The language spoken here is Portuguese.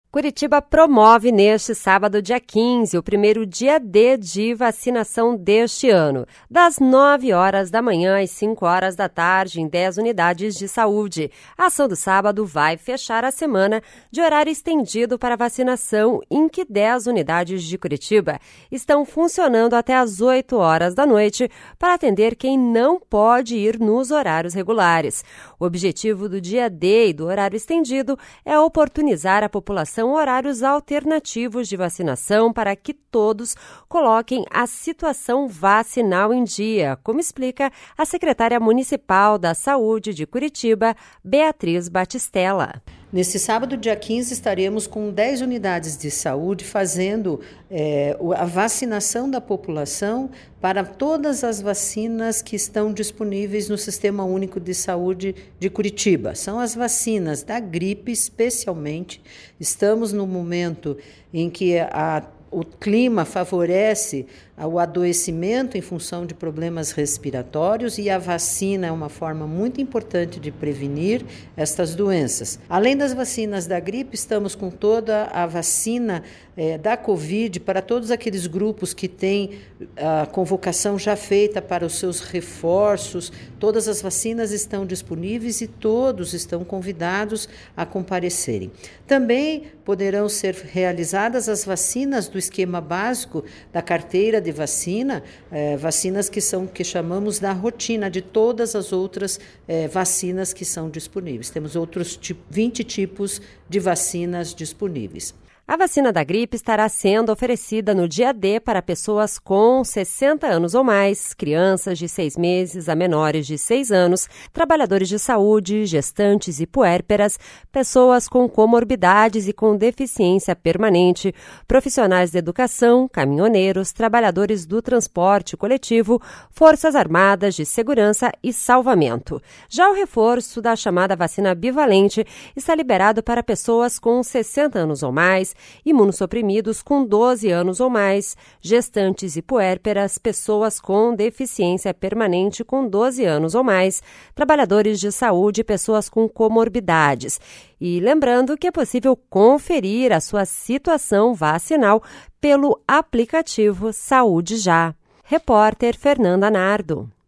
Curitiba promove neste sábado, dia 15, o primeiro dia D de vacinação deste ano, das 9 horas da manhã às 5 horas da tarde, em 10 unidades de saúde. A ação do sábado vai fechar a semana de horário estendido para vacinação, em que 10 unidades de Curitiba estão funcionando até às 8 horas da noite para atender quem não pode ir nos horários regulares. O objetivo do dia D e do horário estendido é oportunizar a população horários alternativos de vacinação para que todos coloquem a situação vacinal em dia, como explica a secretária municipal da Saúde de Curitiba, Beatriz Batistella. Neste sábado, dia 15, estaremos com 10 unidades de saúde fazendo a vacinação da população para todas as vacinas que estão disponíveis no Sistema Único de Saúde de Curitiba. São as vacinas da gripe, especialmente. Estamos no momento em que o clima favorece o adoecimento em função de problemas respiratórios e a vacina é uma forma muito importante de prevenir estas doenças. Além das vacinas da gripe, estamos com toda a vacina da Covid para todos aqueles grupos que têm a convocação já feita para os seus reforços. Todas as vacinas estão disponíveis e todos estão convidados a comparecerem. Também poderão ser realizadas as vacinas do esquema básico da carteira de vacina, vacinas que chamamos da rotina de todas as outras vacinas que são disponíveis. Temos outros 20 tipos de vacinas disponíveis. A vacina da gripe estará sendo oferecida no dia D para pessoas com 60 anos ou mais, crianças de 6 meses a menores de 6 anos, trabalhadores de saúde, gestantes e puérperas, pessoas com comorbidades e com deficiência permanente, profissionais da educação, caminhoneiros, trabalhadores do transporte coletivo, forças armadas de segurança e salvamento. Já o reforço da chamada vacina bivalente está liberado para pessoas com 60 anos ou mais, imunossuprimidos com 12 anos ou mais, gestantes e puérperas, pessoas com deficiência permanente com 12 anos ou mais, trabalhadores de saúde e pessoas com comorbidades. E lembrando que é possível conferir a sua situação vacinal pelo aplicativo Saúde Já. Repórter Fernanda Nardo.